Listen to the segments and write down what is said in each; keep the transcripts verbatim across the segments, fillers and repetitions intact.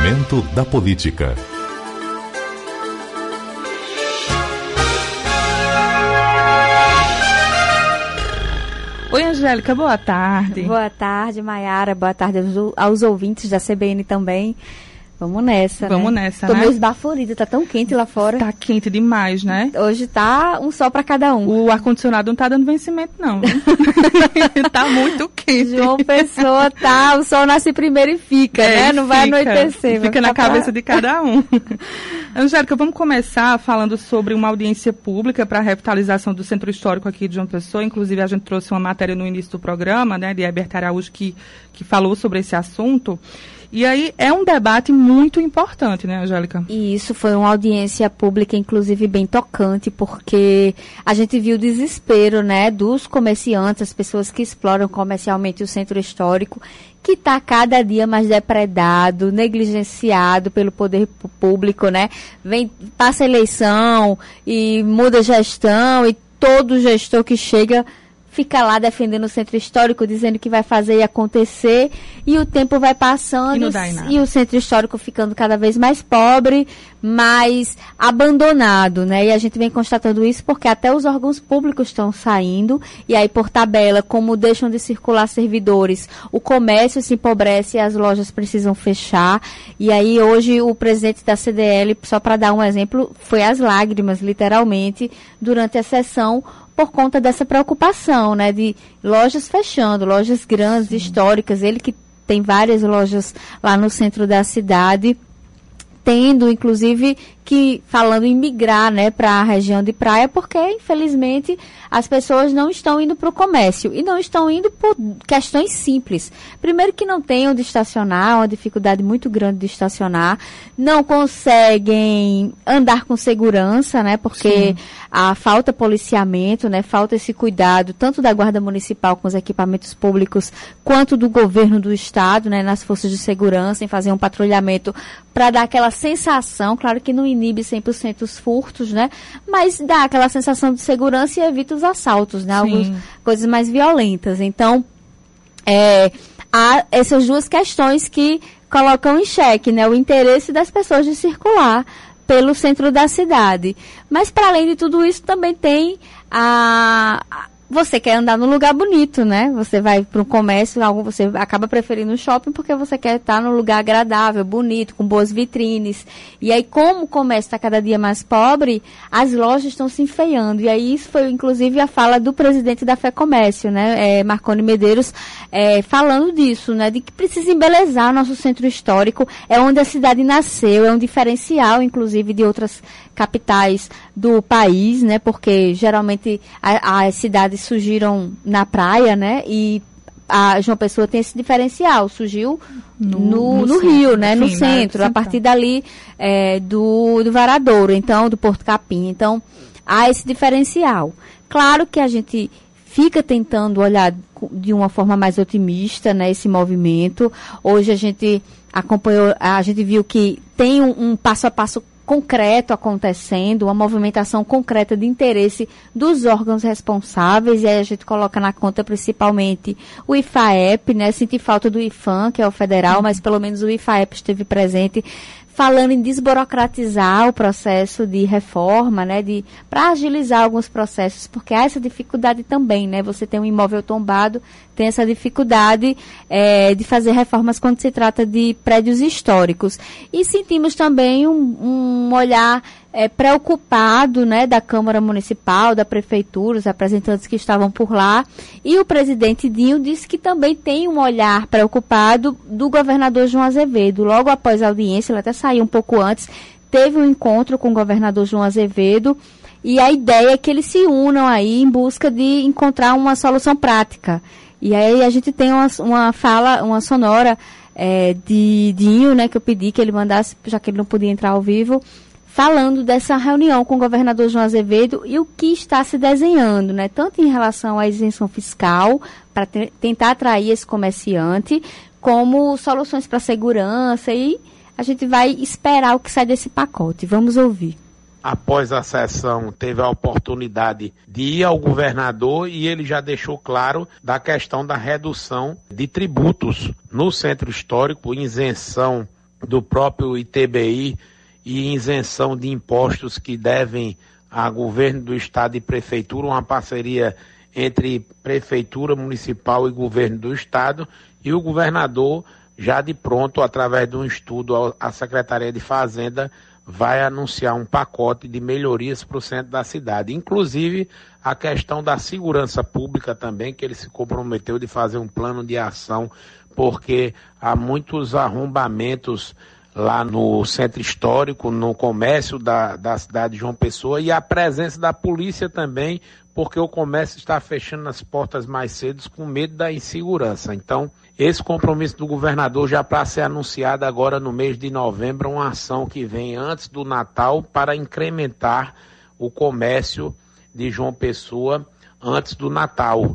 Momento da Política. Oi, Angélica, boa tarde. Boa tarde, Maiara. Boa tarde aos, aos ouvintes da C B N também. Vamos nessa, Vamos né? nessa, Tô né? meio esbaforida, tá tão quente lá fora. Tá quente demais, né? Hoje tá um sol pra cada um. O ar-condicionado não tá dando vencimento, não. Tá muito quente. João Pessoa tá, o sol nasce primeiro e fica, é, né? Não fica, vai anoitecer. Fica na cabeça pra... de cada um. Angélica, vamos começar falando sobre uma audiência pública para a revitalização do Centro Histórico aqui de João Pessoa. Inclusive, a gente trouxe uma matéria no início do programa, né, de Herbert Araújo, que, que falou sobre esse assunto. E aí é um debate muito importante, né, Angélica? E isso foi uma audiência pública, inclusive, bem tocante, porque a gente viu o desespero, né, dos comerciantes, as pessoas que exploram comercialmente o centro histórico, que está cada dia mais depredado, negligenciado pelo poder público, né? Vem, passa eleição e muda gestão e todo gestor que chega fica lá defendendo o centro histórico, dizendo que vai fazer e acontecer, e o tempo vai passando e, não dá em nada. E o centro histórico ficando cada vez mais pobre, mais abandonado, né? E a gente vem constatando isso porque até os órgãos públicos estão saindo, e aí por tabela, como deixam de circular servidores, o comércio se empobrece e as lojas precisam fechar, e aí hoje o presidente da C D L, só para dar um exemplo, foi às lágrimas, literalmente, durante a sessão, por conta dessa preocupação, né, de lojas fechando, lojas grandes, Sim. históricas, ele que tem várias lojas lá no centro da cidade, tendo, inclusive, que, falando em migrar, né, para a região de praia, porque, infelizmente, as pessoas não estão indo para o comércio, e não estão indo por questões simples. Primeiro que não tem onde estacionar, uma dificuldade muito grande de estacionar, não conseguem andar com segurança, né, porque Sim. a falta policiamento, né, falta esse cuidado, tanto da Guarda Municipal com os equipamentos públicos, quanto do governo do estado, né, nas forças de segurança, em fazer um patrulhamento para dar aquela sensação, claro que não inibe cem por cento os furtos, né? Mas dá aquela sensação de segurança e evita os assaltos, né? Algumas coisas mais violentas. Então, é, há essas duas questões que colocam em xeque, né? O interesse das pessoas de circular pelo centro da cidade. Mas, para além de tudo isso, também tem a... Você quer andar num lugar bonito, né? Você vai para um comércio, você acaba preferindo o shopping porque você quer estar num lugar agradável, bonito, com boas vitrines. E aí, como o comércio está cada dia mais pobre, as lojas estão se enfeiando. E aí, isso foi, inclusive, a fala do presidente da FEComércio, né? É, Marconi Medeiros, é, falando disso, né? De que precisa embelezar nosso centro histórico. É onde a cidade nasceu, é um diferencial, inclusive, de outras capitais do país, né? Porque, geralmente, a, as cidades surgiram na praia, né? E a João Pessoa tem esse diferencial, surgiu no, no, no, no Rio, né? Enfim, no centro, a partir dali é, do, do Varadouro, então, do Porto Capim. Então, há esse diferencial. Claro que a gente fica tentando olhar de uma forma mais otimista, né? Esse movimento. Hoje a gente acompanhou, a gente viu que tem um, um passo a passo concreto acontecendo, uma movimentação concreta de interesse dos órgãos responsáveis, e aí a gente coloca na conta principalmente o IFAEP, né? Senti falta do IFAM, que é o federal, uhum. mas pelo menos o IFAEP esteve presente, falando em desburocratizar o processo de reforma, né, de para agilizar alguns processos, porque há essa dificuldade também, né, você tem um imóvel tombado, tem essa dificuldade é, de fazer reformas quando se trata de prédios históricos. E sentimos também um, um olhar é, preocupado, né, da Câmara Municipal, da Prefeitura, os representantes que estavam por lá, e o presidente Dinho disse que também tem um olhar preocupado do governador João Azevedo. Logo após a audiência, ele até saiu um pouco antes, teve um encontro com o governador João Azevedo, e a ideia é que eles se unam aí em busca de encontrar uma solução prática. E aí a gente tem uma, uma fala, uma sonora é, de Dinho, né, que eu pedi que ele mandasse, já que ele não podia entrar ao vivo, falando dessa reunião com o governador João Azevedo e o que está se desenhando, né, tanto em relação à isenção fiscal, para te- tentar atrair esse comerciante, como soluções para segurança, e a gente vai esperar o que sai desse pacote. Vamos ouvir. Após a sessão, teve a oportunidade de ir ao governador e ele já deixou claro da questão da redução de tributos no centro histórico, isenção do próprio I T B I e isenção de impostos que devem a governo do estado e prefeitura, uma parceria entre prefeitura municipal e governo do estado, e o governador já de pronto, através de um estudo, a Secretaria de Fazenda vai anunciar um pacote de melhorias para o centro da cidade, inclusive a questão da segurança pública também, que ele se comprometeu de fazer um plano de ação, porque há muitos arrombamentos lá no centro histórico, no comércio da, da cidade de João Pessoa, e a presença da polícia também, porque o comércio está fechando as portas mais cedo com medo da insegurança. Então, esse compromisso do governador já para ser anunciado agora no mês de novembro, uma ação que vem antes do Natal para incrementar o comércio de João Pessoa antes do Natal.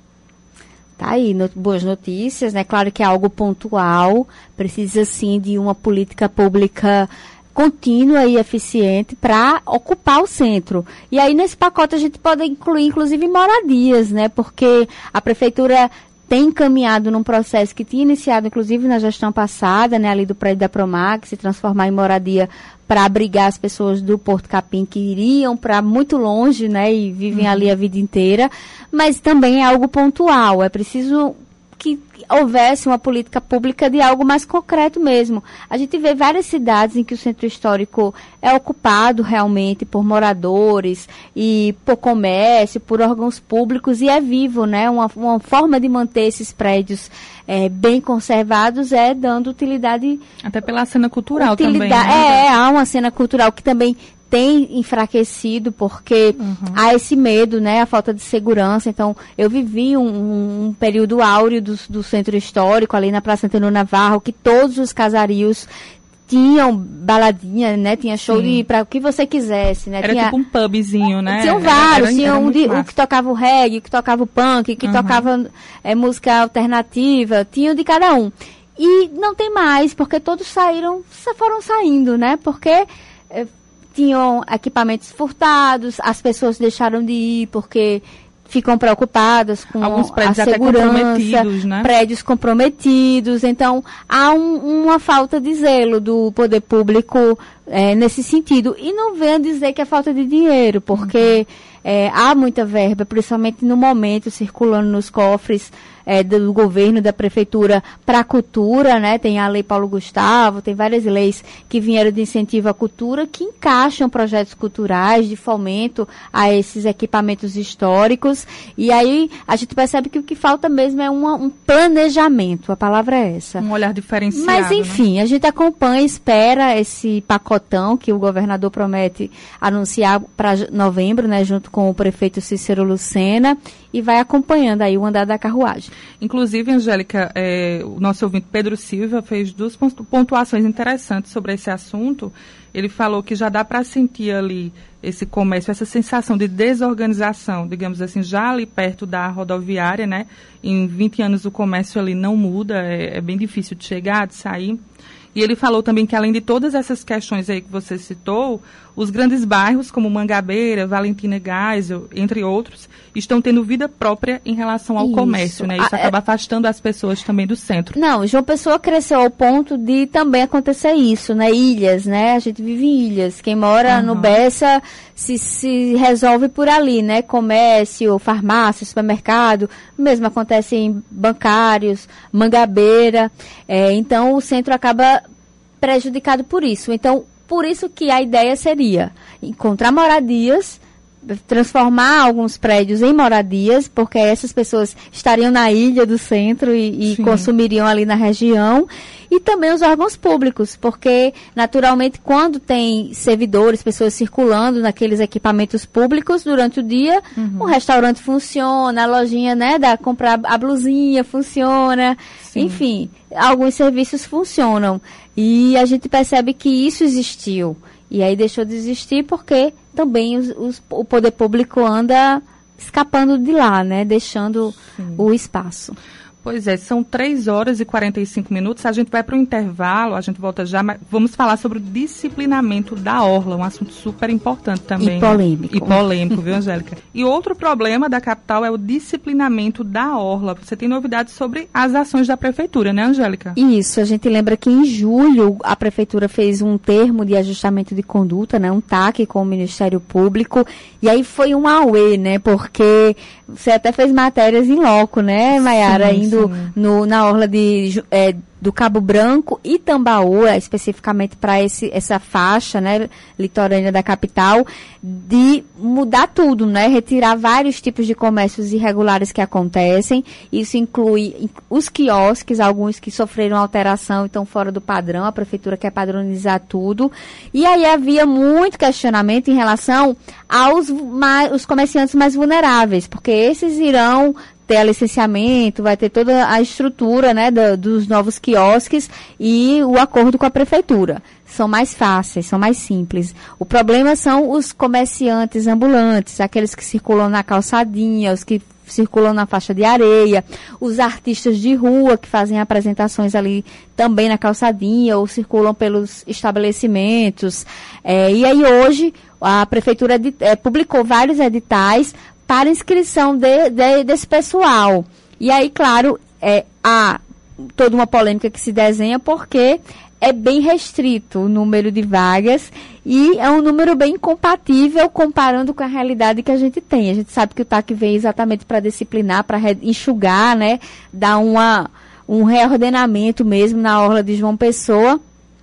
Tá aí, no, boas notícias, né? Claro que é algo pontual, precisa sim de uma política pública contínua e eficiente para ocupar o centro. E aí nesse pacote a gente pode incluir inclusive moradias, né? Porque a prefeitura tem encaminhado num processo que tinha iniciado, inclusive, na gestão passada, né, ali do prédio da Promac, se transformar em moradia para abrigar as pessoas do Porto Capim que iriam para muito longe, né, e vivem uhum. ali a vida inteira, mas também é algo pontual, é preciso que houvesse uma política pública de algo mais concreto mesmo. A gente vê várias cidades em que o centro histórico é ocupado realmente por moradores e por comércio, por órgãos públicos, e é vivo, né? Uma, uma forma de manter esses prédios é, bem conservados é dando utilidade... Até pela cena cultural utilidade, também. Né? É, há uma cena cultural que também tem enfraquecido, porque uhum. há esse medo, né, a falta de segurança. Então, eu vivi um, um período áureo do, do centro histórico, ali na Praça Antônio Navarro, que todos os casarios tinham baladinha, né, tinha show Sim. de para o que você quisesse, né. Era tinha, tipo um pubzinho, né. Tinham vários, tinha um de, o que tocava o reggae, o que tocava o punk, que uhum. tocava é, música alternativa, tinha de cada um. E não tem mais, porque todos saíram, foram saindo, né, porque... É, tinham equipamentos furtados, as pessoas deixaram de ir porque ficam preocupadas com Alguns prédios a até segurança, comprometidos, né? prédios comprometidos. Então, há um, uma falta de zelo do poder público é, nesse sentido. E não venha dizer que é falta de dinheiro, porque uhum. é, há muita verba, principalmente no momento, circulando nos cofres É, do governo, da prefeitura para a cultura, né? Tem a Lei Paulo Gustavo, tem várias leis que vieram de incentivo à cultura que encaixam projetos culturais de fomento a esses equipamentos históricos, e aí a gente percebe que o que falta mesmo é uma, um planejamento, a palavra é essa. Um olhar diferenciado. Mas enfim, né? A gente acompanha, espera esse pacotão que o governador promete anunciar para novembro, né? Junto com o prefeito Cícero Lucena, e vai acompanhando aí o andar da carruagem. Inclusive, Angélica, é, o nosso ouvinte Pedro Silva fez duas pontuações interessantes sobre esse assunto. Ele falou que já dá para sentir ali esse comércio, essa sensação de desorganização, digamos assim, já ali perto da rodoviária, né? Em vinte anos o comércio ali não muda, é, é bem difícil de chegar, de sair. E ele falou também que, além de todas essas questões aí que você citou, os grandes bairros, como Mangabeira, Valentina Geisel, entre outros, estão tendo vida própria em relação ao Isso. comércio, né? Isso a, acaba é... afastando as pessoas também do centro. Não, João Pessoa cresceu ao ponto de também acontecer isso, né? Ilhas, né? A gente vive em ilhas. Quem mora uhum. no Bessa se, se resolve por ali, né? Comércio, farmácia, supermercado. O mesmo acontece em bancários, Mangabeira. É, então, o centro acaba prejudicado por isso. Então, por isso que a ideia seria encontrar moradias, transformar alguns prédios em moradias, porque essas pessoas estariam na ilha do centro e, e consumiriam ali na região, e também os órgãos públicos, porque naturalmente quando tem servidores, pessoas circulando naqueles equipamentos públicos durante o dia, uhum. o restaurante funciona, a lojinha, né, da comprar a blusinha funciona, Sim. enfim, alguns serviços funcionam, e a gente percebe que isso existiu. E aí deixou de existir porque também os, os, o poder público anda escapando de lá, né? Deixando Sim. o espaço. Pois é, são três horas e quarenta e cinco minutos, a gente vai para o intervalo, a gente volta já, mas vamos falar sobre o disciplinamento da orla, um assunto super importante também. E polêmico. E polêmico, viu, Angélica? E outro problema da capital é o disciplinamento da orla. Você tem novidades sobre as ações da prefeitura, né, Angélica? Isso, a gente lembra que em julho a prefeitura fez um termo de ajustamento de conduta, né, um T A C com o Ministério Público, e aí foi um auê, né, porque você até fez matérias em loco, né, Maiara, indo no, na orla de, é, do Cabo Branco e Tambaú, especificamente para essa faixa, né, litorânea da capital, de mudar tudo, né, retirar vários tipos de comércios irregulares que acontecem. Isso inclui os quiosques, alguns que sofreram alteração e estão fora do padrão, a prefeitura quer padronizar tudo. E aí havia muito questionamento em relação aos mais, os comerciantes mais vulneráveis, porque esses irão ter licenciamento, vai ter toda a estrutura, né, do, dos novos quiosques e o acordo com a prefeitura. São mais fáceis, são mais simples. O problema são os comerciantes ambulantes, aqueles que circulam na calçadinha, os que circulam na faixa de areia, os artistas de rua que fazem apresentações ali também na calçadinha ou circulam pelos estabelecimentos. É, e aí hoje a prefeitura é, publicou vários editais para inscrição de, de, desse pessoal. E aí, claro, é, há toda uma polêmica que se desenha porque é bem restrito o número de vagas e é um número bem incompatível comparando com a realidade que a gente tem. A gente sabe que o T A C vem exatamente para disciplinar, para enxugar, né, dar uma, um reordenamento mesmo na orla de João Pessoa,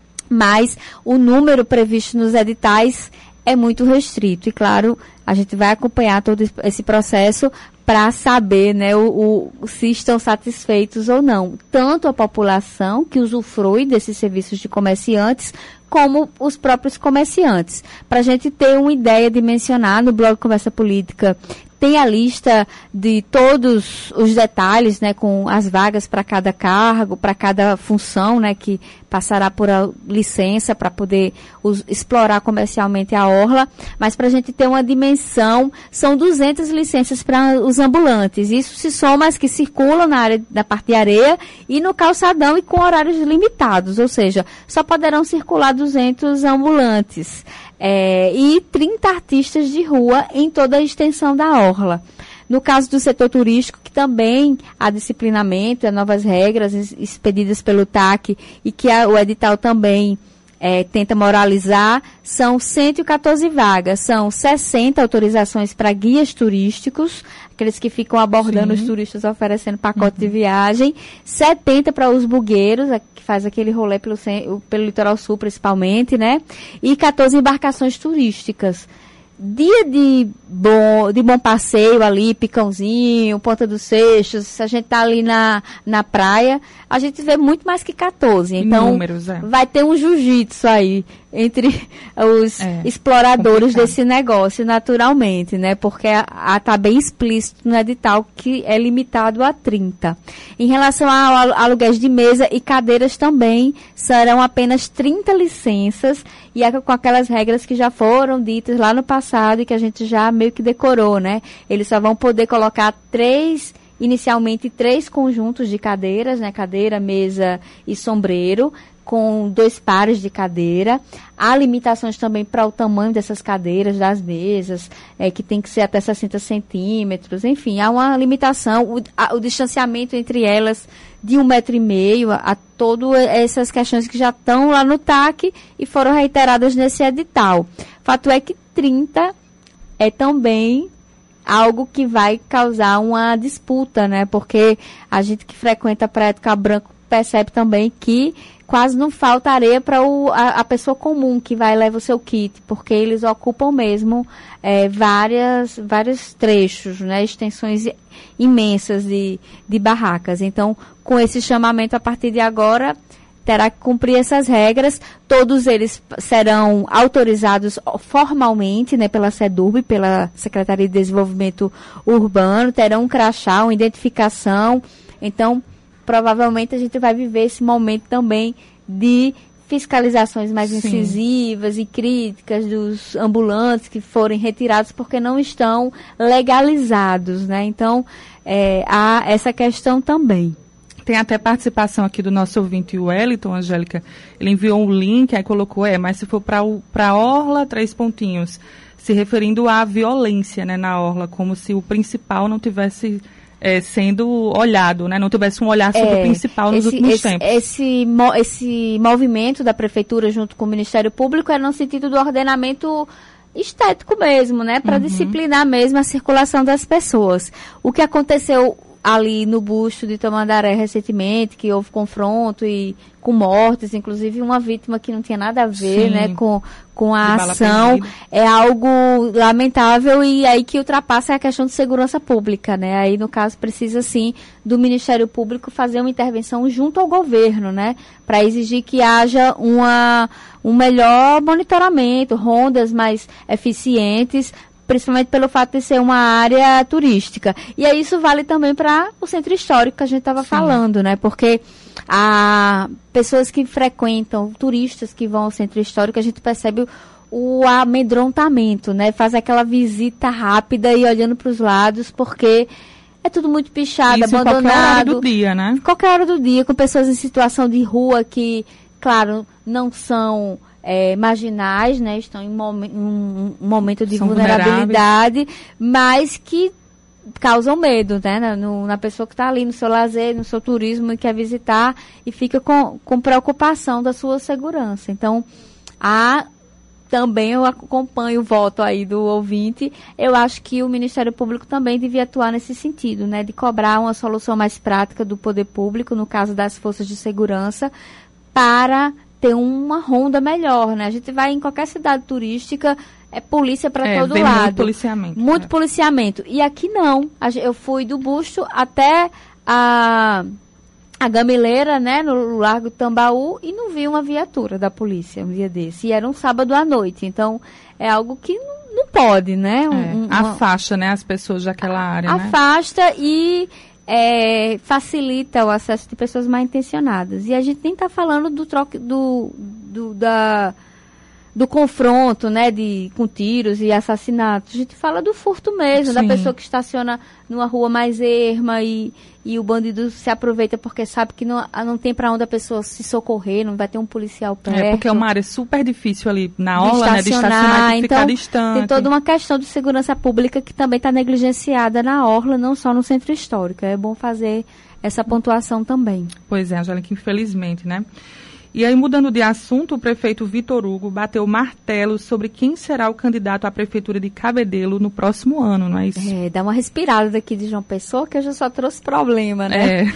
mas o número previsto nos editais é muito restrito. E, claro, a gente vai acompanhar todo esse processo para saber, né, o, o, se estão satisfeitos ou não. Tanto a população que usufrui desses serviços de comerciantes, como os próprios comerciantes. Para a gente ter uma ideia de mencionar, no blog Conversa Política tem a lista de todos os detalhes, né, com as vagas para cada cargo, para cada função, né, que passará por a licença para poder os, explorar comercialmente a orla. Mas para a gente ter uma dimensão, são duzentas licenças para os ambulantes. Isso se soma as que circulam na área da parte de areia e no calçadão e com horários limitados, ou seja, só poderão circular duzentos ambulantes. É, e trinta artistas de rua em toda a extensão da orla. No caso do setor turístico, que também há disciplinamento, há novas regras expedidas pelo T A C e que a, o edital também é, tenta moralizar, são cento e quatorze vagas, são sessenta autorizações para guias turísticos, aqueles que ficam abordando Sim. os turistas oferecendo pacote uhum. de viagem, setenta para os bugueiros, que faz aquele rolê pelo, pelo litoral sul principalmente, né? E quatorze embarcações turísticas. Dia de bom, de bom passeio ali, Picãozinho, Ponta dos Seixos, se a gente tá ali na, na praia, a gente vê muito mais que quatorze. Então, números, é. vai ter um jiu-jitsu aí entre os é, exploradores complicado. Desse negócio, naturalmente, né? Porque a, a, tá bem explícito no edital que é limitado a trinta. Em relação ao aluguéis de mesa e cadeiras também, serão apenas trinta licenças e é com aquelas regras que já foram ditas lá no passado e que a gente já meio que decorou, né? Eles só vão poder colocar três, inicialmente três conjuntos de cadeiras, né? Cadeira, mesa e sombreiro, com dois pares de cadeira. Há limitações também para o tamanho dessas cadeiras, das mesas, é, que tem que ser até sessenta centímetros. Enfim, há uma limitação, o, a, o distanciamento entre elas de um metro e meio, a, a todas essas questões que já estão lá no T A C e foram reiteradas nesse edital. Fato é que trinta é também algo que vai causar uma disputa, né? Porque a gente que frequenta a Praia do Cabo Branco percebe também que quase não falta areia para a, a pessoa comum que vai levar o seu kit, porque eles ocupam mesmo é, várias, vários trechos, né, extensões imensas de, de barracas. Então, com esse chamamento a partir de agora, terá que cumprir essas regras. Todos eles serão autorizados formalmente, né, pela SEDURB, pela Secretaria de Desenvolvimento Urbano, terão um crachá, uma identificação. Então, provavelmente a gente vai viver esse momento também de fiscalizações mais Sim. incisivas e críticas dos ambulantes que forem retirados porque não estão legalizados, né? Então, é, há essa questão também. Tem até participação aqui do nosso ouvinte, o Wellington, Angélica. Ele enviou um link, aí colocou, é, mas se for para a Orla, três pontinhos, se referindo à violência, né, na Orla, como se o principal não tivesse é, sendo olhado, né, não tivesse um olhar sobre é, o principal nos esse, últimos esse, tempos. Esse, esse movimento da Prefeitura junto com o Ministério Público é no sentido do ordenamento estético mesmo, né, para uhum. disciplinar mesmo a circulação das pessoas. O que aconteceu ali no busto de Tamandaré recentemente, que houve confronto e com mortes, inclusive uma vítima que não tinha nada a ver, sim, né, com, com a ação, é algo lamentável e aí que ultrapassa a questão de segurança pública, né, aí no caso precisa sim do Ministério Público fazer uma intervenção junto ao governo, né, para exigir que haja uma, um melhor monitoramento, rondas mais eficientes, principalmente pelo fato de ser uma área turística. E aí isso vale também para o centro histórico que a gente estava falando, né? Porque há pessoas que frequentam, turistas que vão ao centro histórico, a gente percebe o, o amedrontamento, né? Faz aquela visita rápida e olhando para os lados, porque é tudo muito pichado, isso abandonado. Qualquer hora do dia, né? Qualquer hora do dia, com pessoas em situação de rua que, claro, não são... É, marginais, né, estão em momen- um, um momento de São vulnerabilidade, mas que causam medo, né, na, no, na pessoa que está ali no seu lazer, no seu turismo e quer visitar e fica com, com preocupação da sua segurança. Então, há, também eu acompanho o voto aí do ouvinte, eu acho que o Ministério Público também devia atuar nesse sentido, né, de cobrar uma solução mais prática do poder público, no caso das forças de segurança, para ter uma ronda melhor, né? A gente vai em qualquer cidade turística, é polícia para é, todo lado. Muito policiamento. Muito é. policiamento. E aqui não. Eu fui do Busto até a, a Gameleira, né? No Largo Tambaú, e não vi uma viatura da polícia um dia desse. E era um sábado à noite. Então, é algo que não, não pode, né? Um, é, um, afasta, uma... né? As pessoas daquela área, Afasta né? e... É, facilita o acesso de pessoas mal intencionadas. E a gente nem está falando do troque do, do, da, do confronto, né, de, com tiros e assassinatos. A gente fala do furto mesmo, Sim. da pessoa que estaciona numa rua mais erma e, e o bandido se aproveita porque sabe que não, não tem para onde a pessoa se socorrer, não vai ter um policial perto. É, porque é uma área super difícil ali na orla, né, de estacionar, de ficar então, distante. Tem toda uma questão de segurança pública que também está negligenciada na orla, não só no centro histórico. É bom fazer essa pontuação também. Pois é, Angélica, infelizmente, né? E aí, mudando de assunto, o prefeito Vitor Hugo bateu martelo sobre quem será o candidato à prefeitura de Cabedelo no próximo ano, não é isso? É, dá uma respirada daqui de João Pessoa, que eu já só trouxe problema, né?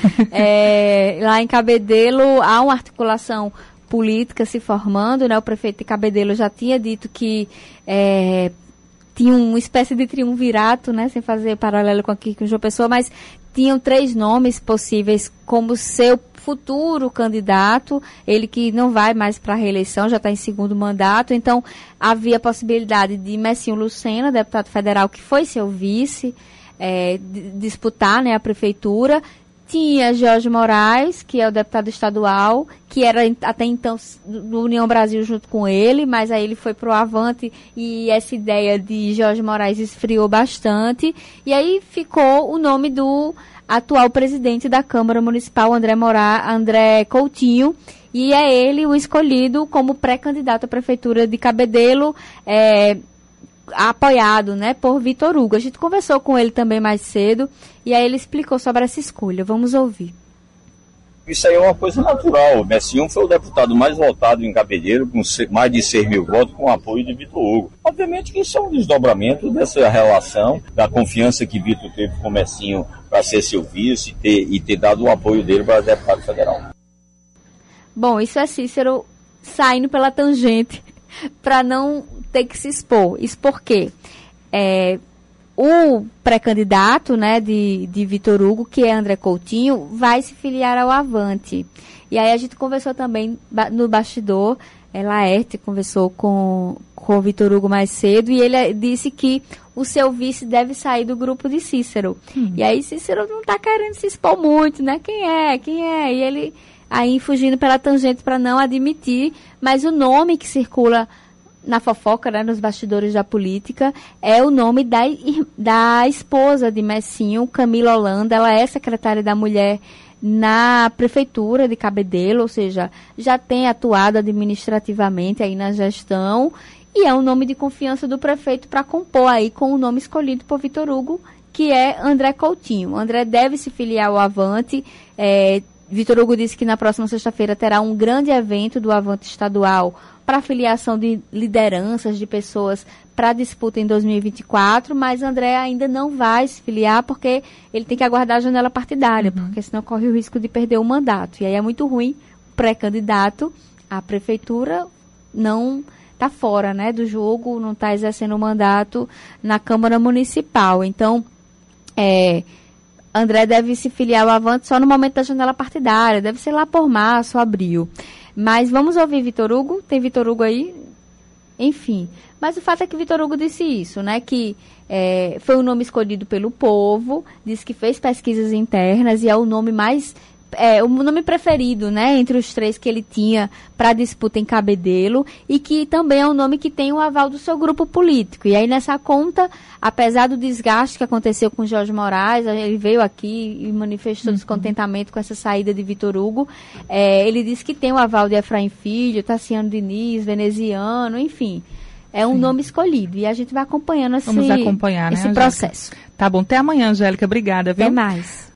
É. É, lá em Cabedelo há uma articulação política se formando, né? O prefeito de Cabedelo já tinha dito que é, tinha uma espécie de triunvirato, né? Sem fazer paralelo com aqui com João Pessoa, mas tinham três nomes possíveis como seu futuro candidato, ele que não vai mais para a reeleição, já está em segundo mandato, então havia a possibilidade de Messinho Lucena, deputado federal, que foi seu vice, é, d- disputar, né, a prefeitura. Tinha Jorge Moraes, que é o deputado estadual, que era até então do União Brasil junto com ele, mas aí ele foi para o Avante e essa ideia de Jorge Moraes esfriou bastante. E aí ficou o nome do atual presidente da Câmara Municipal, André, Mora, André Coutinho, e é ele o escolhido como pré-candidato à Prefeitura de Cabedelo, é, apoiado, né, por Vitor Hugo. A gente conversou com ele também mais cedo, e aí ele explicou sobre essa escolha. Vamos ouvir. Isso aí é uma coisa natural. O Messinho foi o deputado mais votado em Cabedelo, com mais de seis mil votos, com o apoio de Vitor Hugo. Obviamente que isso é um desdobramento dessa relação, da confiança que Vitor teve com o Messinho para ser seu vice e ter, e ter dado o apoio dele para deputado federal. Bom, isso é Cícero saindo pela tangente para não ter que se expor. Isso porque é, o pré-candidato, né, de, de Vitor Hugo, que é André Coutinho, vai se filiar ao Avante. E aí a gente conversou também no bastidor, é, Laerte conversou com, com o Vitor Hugo mais cedo, e ele disse que o seu vice deve sair do grupo de Cícero. Hum. E aí Cícero não está querendo se expor muito, né? Quem é? Quem é? E ele aí fugindo pela tangente para não admitir, mas o nome que circula na fofoca, né, nos bastidores da política, é o nome da, da esposa de Messinho, Camila Holanda. Ela é secretária da Mulher na prefeitura de Cabedelo, ou seja, já tem atuado administrativamente aí na gestão e é um nome de confiança do prefeito para compor aí com o nome escolhido por Vitor Hugo, que é André Coutinho. André deve se filiar ao Avante. É, Vitor Hugo disse que na próxima sexta-feira terá um grande evento do Avante estadual para a filiação de lideranças, de pessoas para a disputa em dois mil e vinte e quatro, mas André ainda não vai se filiar porque ele tem que aguardar a janela partidária, uhum. porque senão corre o risco de perder o mandato. E aí é muito ruim o pré-candidato à prefeitura não está fora, né, do jogo, não está exercendo o mandato na Câmara Municipal. Então, é, André deve se filiar ao Avante só no momento da janela partidária, deve ser lá por março, abril. Mas vamos ouvir Vitor Hugo, tem Vitor Hugo aí? Enfim, mas o fato é que Vitor Hugo disse isso, né, que é, foi o nome escolhido pelo povo, disse que fez pesquisas internas e é o nome mais, é, o nome preferido, né, entre os três que ele tinha para a disputa em Cabedelo e que também é um nome que tem o aval do seu grupo político. E aí nessa conta, apesar do desgaste que aconteceu com Jorge Moraes, ele veio aqui e manifestou uhum. descontentamento com essa saída de Vitor Hugo, é, ele disse que tem o aval de Efraim Filho, Tassiano Diniz, Veneziano, enfim, é um Sim. nome escolhido e a gente vai acompanhando esse, Vamos acompanhar, esse né, processo. Tá bom, até amanhã, Angélica, obrigada, viu? Até mais.